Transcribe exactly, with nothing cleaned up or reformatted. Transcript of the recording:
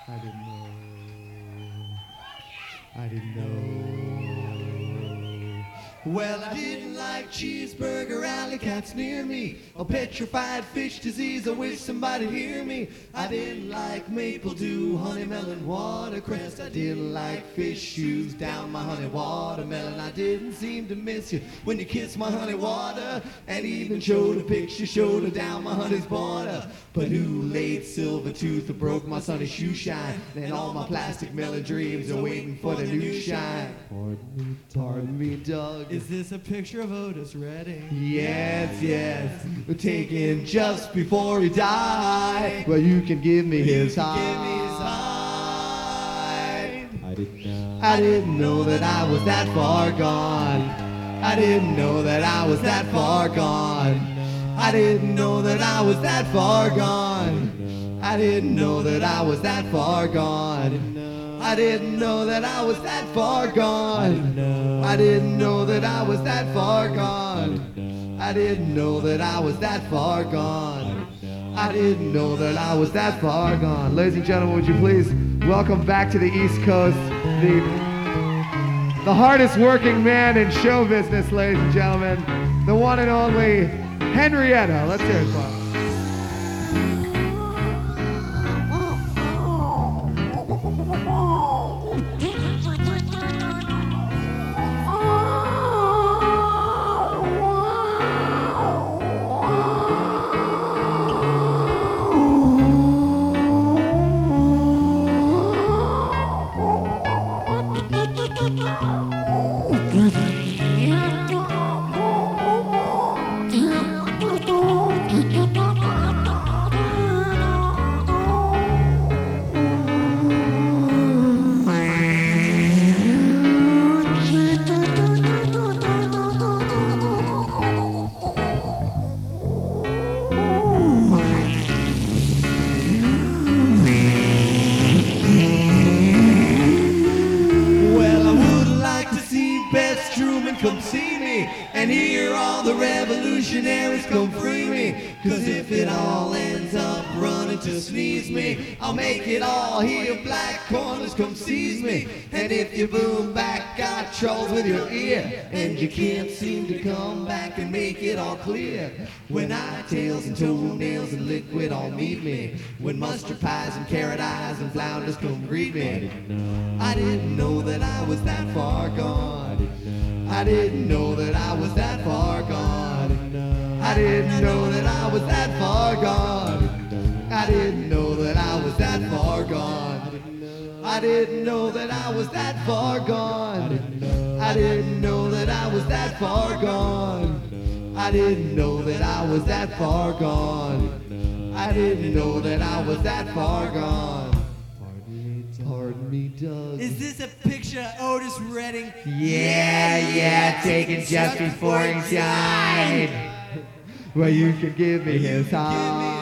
I didn't know. I didn't know. Well, I didn't like cheeseburger, alley cats near me, or petrified fish disease. I wish somebody'd hear me. I didn't like maple dew, honey melon, watercress. I didn't like fish shoes down my honey watermelon. I didn't seem to miss you when you kissed my honey water, and even showed a picture, showed her down my honey's border. But who laid silver tooth or broke my sunny shoe shine? Then all my plastic melon dreams are waiting for the new shine. Pardon me, pardon me, Doug. Is this a picture of Otis Redding? Yes, yes, taken just before he died. Well, you can give me his hide. Give me his hide. I didn't know. I didn't know that I was that far gone. I didn't know that I was that far gone. I didn't know that I was that far gone. I didn't know that I was that far gone. I didn't know that I was that far gone. I didn't know that I was that far gone. I didn't know that I was that far gone. I didn't know that I was that far gone. Ladies and gentlemen, would you please welcome back to the East Coast the, the hardest working man in show business, ladies and gentlemen, the one and only Henrietta. Let's hear it, folks. Come see me and hear all the revolutionaries come free me. Cause if it all ends up running to sneeze me, I'll make it all here. Black corners come seize me. And if you boom back, got troubles with your ear, and you can't seem to come back and make it all clear. When eye tails and toenails and liquid all meet me, when mustard pies and carrot eyes and flounders come greet me, I didn't know that I was that far gone. I didn't know that I was that far gone. I didn't know that I was that far gone. I didn't know that I was that far gone. I didn't know that I was that far gone. I didn't know that I was that far gone. I didn't know that I was that far gone. I didn't know that I was that far gone. Pardon me, Doug. Is this a picture of Otis Redding? Yeah, yeah, taken just before he died. Well, you can give me his heart.